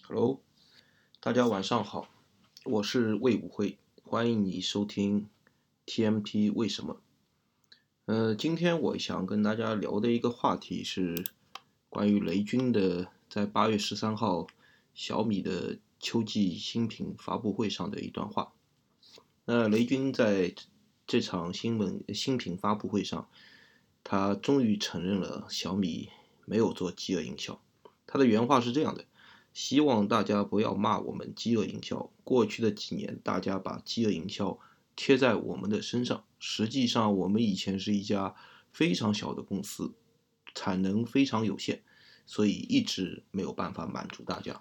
Hello，大家晚上好，我是魏武辉，欢迎你收听 TMT 为什么。今天我想跟大家聊的一个话题是关于雷军的在8月13号小米的秋季新品发布会上的一段话。那雷军在这场新品发布会上，他终于承认了小米没有做饥饿营销。他的原话是这样的：希望大家不要骂我们饥饿营销。过去的几年，大家把饥饿营销贴在我们的身上，实际上我们以前是一家非常小的公司，产能非常有限，所以一直没有办法满足大家。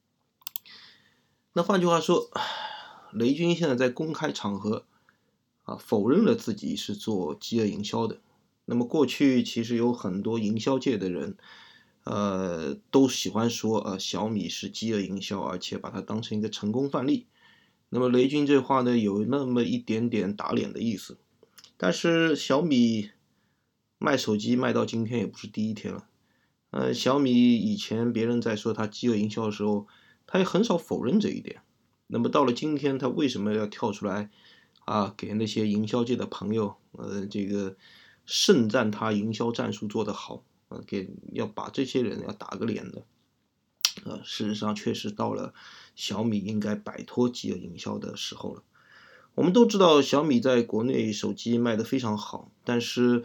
那换句话说，雷军现在在公开场合否认了自己是做饥饿营销的。那么过去其实有很多营销界的人都喜欢说小米是饥饿营销，而且把它当成一个成功范例。那么雷军这话呢，有那么一点点打脸的意思。但是小米卖手机卖到今天也不是第一天了。小米以前别人在说它饥饿营销的时候，他也很少否认这一点。那么到了今天，他为什么要跳出来给那些营销界的朋友这个盛赞他营销战术做得好，要把这些人要打个脸的。事实上确实到了小米应该摆脱饥饿营销的时候了。我们都知道小米在国内手机卖得非常好，但是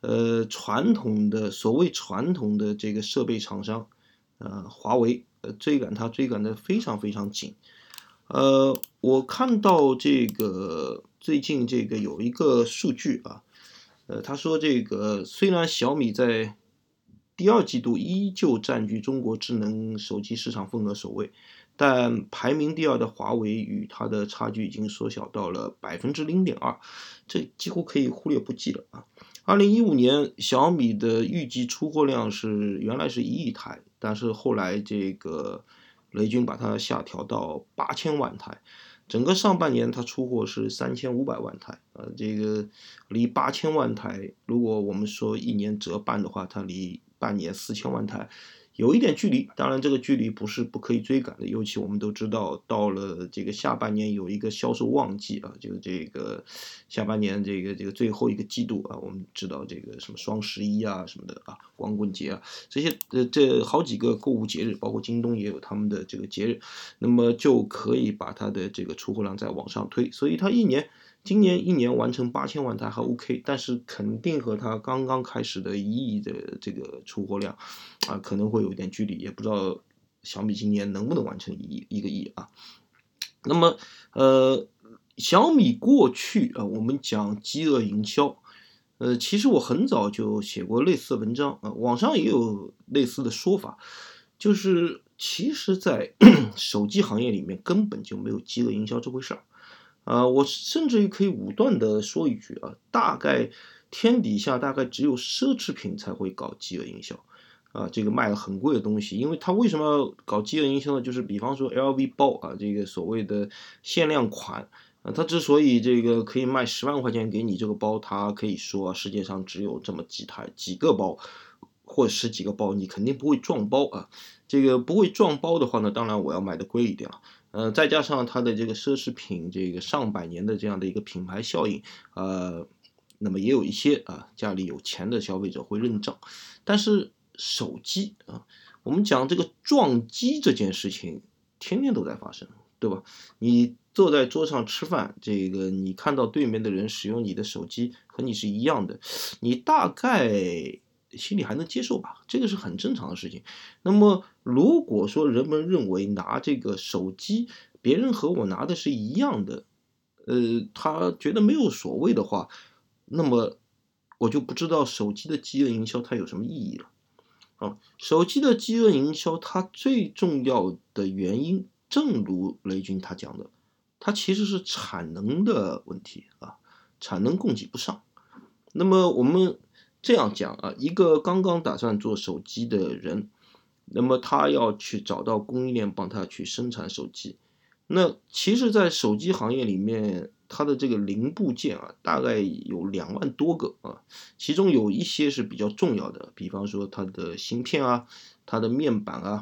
所谓传统的这个设备厂商华为追赶它追赶得非常非常紧。我看到这个最近这个有一个数据他说这个虽然小米在第二季度依旧占据中国智能手机市场份额首位，但排名第二的华为与它的差距已经缩小到了0.2%，这几乎可以忽略不计了2015年小米的预计出货量原来是1亿台，但是后来这个雷军把它下调到8000万台。整个上半年它出货是3500万台，这个离8000万台，如果我们说一年折半的话，它离半年4000万台有一点距离。当然这个距离不是不可以追赶的，尤其我们都知道到了这个下半年有一个销售旺季就是这个下半年这个最后一个季度我们知道这个什么双11什么的光棍节这些这好几个购物节日，包括京东也有他们的这个节日，那么就可以把它的这个出货量再往上推。所以它今年一年完成8000万台还 OK， 但是肯定和它刚刚开始的1亿的这个出货量可能会有点距离，也不知道小米今年能不能完成一个亿那么小米过去我们讲饥饿营销，其实我很早就写过类似的文章网上也有类似的说法，就是其实在手机行业里面根本就没有饥饿营销这回事我甚至于可以武断的说一句大概天底下大概只有奢侈品才会搞饥饿营销这个卖了很贵的东西。因为他为什么要搞饥饿营销呢？就是比方说 LV 包这个所谓的限量款它之所以这个可以卖10万块钱给你这个包，它可以说世界上只有这么几个包或者10几个包，你肯定不会撞包这个不会撞包的话呢，当然我要卖的贵一点了再加上它的这个奢侈品这个上百年的这样的一个品牌效应那么也有一些家里有钱的消费者会认账。但是手机我们讲这个撞击这件事情天天都在发生，对吧？你坐在桌上吃饭，这个你看到对面的人使用你的手机和你是一样的，你大概心里还能接受吧，这个是很正常的事情。那么如果说人们认为拿这个手机别人和我拿的是一样的他觉得没有所谓的话，那么我就不知道手机的饥饿营销它有什么意义了手机的饥饿营销它最重要的原因，正如雷军他讲的，它其实是产能的问题产能供给不上。那么我们这样讲一个刚刚打算做手机的人，那么他要去找到供应链帮他去生产手机。那其实在手机行业里面，它的这个零部件大概有2万多个其中有一些是比较重要的，比方说它的芯片它的面板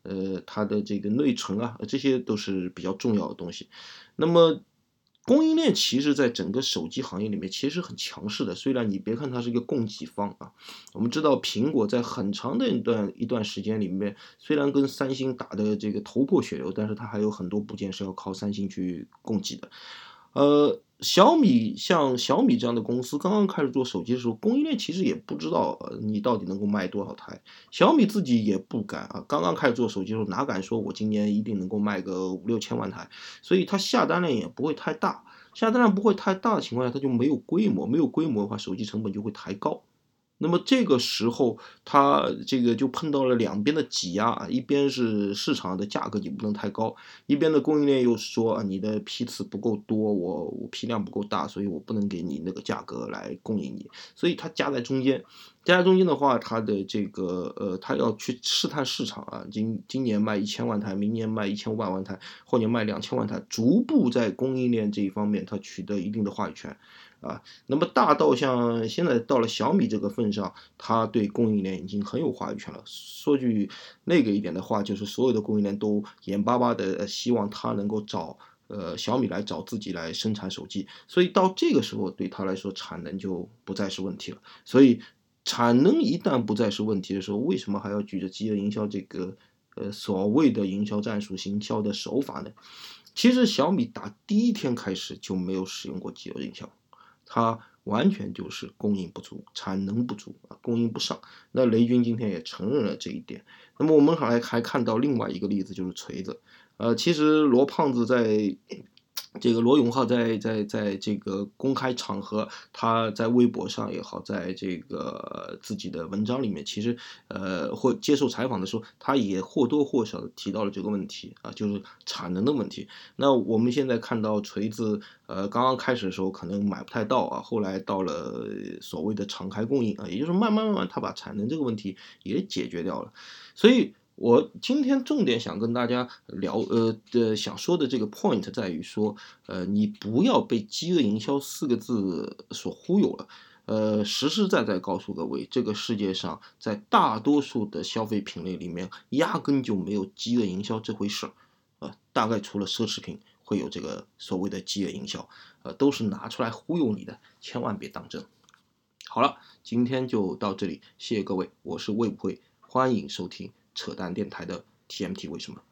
它的这个内存啊，这些都是比较重要的东西。那么供应链其实在整个手机行业里面其实很强势的，虽然你别看它是一个供给方啊，我们知道苹果在很长的一段时间里面，虽然跟三星打的这个头破血流，但是它还有很多部件是要靠三星去供给的。像小米这样的公司刚刚开始做手机的时候，供应链其实也不知道你到底能够卖多少台，小米自己也不敢啊，刚刚开始做手机的时候哪敢说我今年一定能够卖个5、6千万台，所以它下单量也不会太大，下单量不会太大的情况下，它就没有规模，没有规模的话，手机成本就会抬高。那么这个时候，它这个就碰到了两边的挤压啊，一边是市场的价格也不能太高，一边的供应链又说啊，你的批次不够多，我批量不够大，所以我不能给你那个价格来供应你，所以它夹在中间，夹在中间的话，它的这个它要去试探市场啊，今年卖1000万台，明年卖1500万台，后年卖2000万台，逐步在供应链这一方面它取得一定的话语权。啊，那么大到像现在到了小米这个份上，它对供应链已经很有话语权了。说句那个一点的话，就是所有的供应链都眼巴巴的希望它能够找小米来找自己来生产手机，所以到这个时候对它来说产能就不再是问题了。所以产能一旦不再是问题的时候，为什么还要举着饥饿营销这个所谓的营销战术、营销的手法呢？其实小米打第一天开始就没有使用过饥饿营销。它完全就是供应不足、产能不足啊，供应不上。那雷军今天也承认了这一点。那么我们还看到另外一个例子，就是锤子。其实罗胖子在这个罗永浩在这个公开场合，他在微博上也好，在这个自己的文章里面，其实或接受采访的时候，他也或多或少的提到了这个问题啊，就是产能的问题。那我们现在看到锤子，刚刚开始的时候可能买不太到啊，后来到了所谓的敞开供应啊，也就是慢慢他把产能这个问题也解决掉了。所以我今天重点想跟大家聊，想说的这个 point 在于说，你不要被饥饿营销四个字所忽悠了。实实在在告诉各位，这个世界上在大多数的消费品类里面，压根就没有饥饿营销这回事儿。大概除了奢侈品会有这个所谓的饥饿营销，都是拿出来忽悠你的，千万别当真。好了，今天就到这里，谢谢各位，我是魏不会，欢迎收听扯淡电台的 TMT 为什么。